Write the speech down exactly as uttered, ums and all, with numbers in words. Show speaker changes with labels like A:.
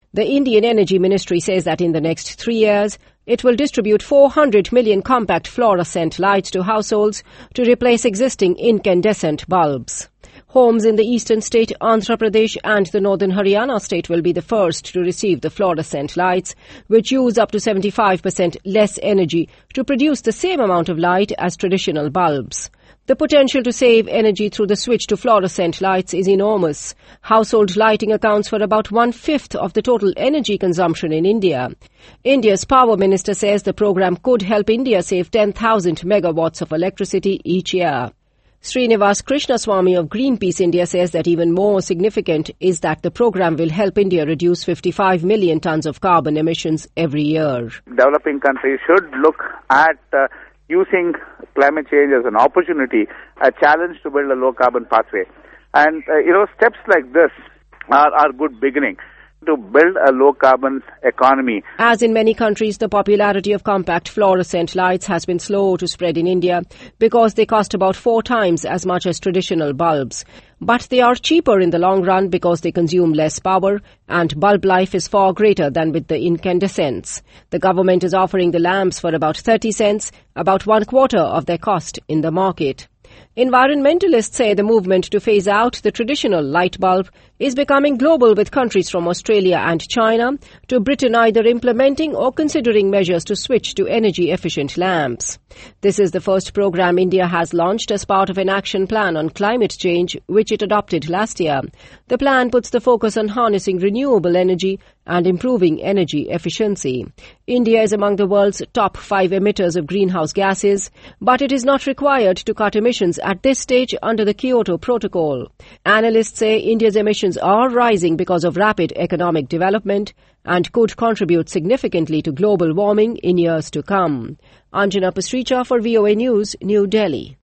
A: The Indian Energy Ministry says that in the next three years, it will distribute four hundred million compact fluorescent lights to households to replace existing incandescent bulbs. Homes in the eastern state Andhra Pradesh and the northern Haryana state will be the first to receive the fluorescent lights, which use up to seventy-five percent less energy to produce the same amount of light as traditional bulbs. The potential to save energy through the switch to fluorescent lights is enormous. Household lighting accounts for about one-fifth of the total energy consumption in India. India's Power Minister says the program could help India save ten thousand megawatts of electricity each year. Srinivas Krishnaswamy of Greenpeace India says that even more significant is that the program will help India reduce fifty-five million tons of carbon emissions every year.
B: Developing countries should look at uh, using climate change as an opportunity, a challenge to build a low-carbon pathway. And, uh, you know, steps like this are, are good beginning to build a low-carbon economy.
A: As in many countries, the popularity of compact fluorescent lights has been slow to spread in India because they cost about four times as much as traditional bulbs. But they are cheaper in the long run because they consume less power and bulb life is far greater than with the incandescents. The government is offering the lamps for about thirty cents, about one quarter of their cost in the market. Environmentalists say the movement to phase out the traditional light bulb is becoming global, with countries from Australia and China to Britain either implementing or considering measures to switch to energy-efficient lamps. This is the first program India has launched as part of an action plan on climate change, which it adopted last year. The plan puts the focus on harnessing renewable energy and improving energy efficiency. India is among the world's top five emitters of greenhouse gases, but it is not required to cut emissions at this stage under the Kyoto Protocol. Analysts say India's emissions are rising because of rapid economic development and could contribute significantly to global warming in years to come. Anjana Pasricha for V O A News, New Delhi.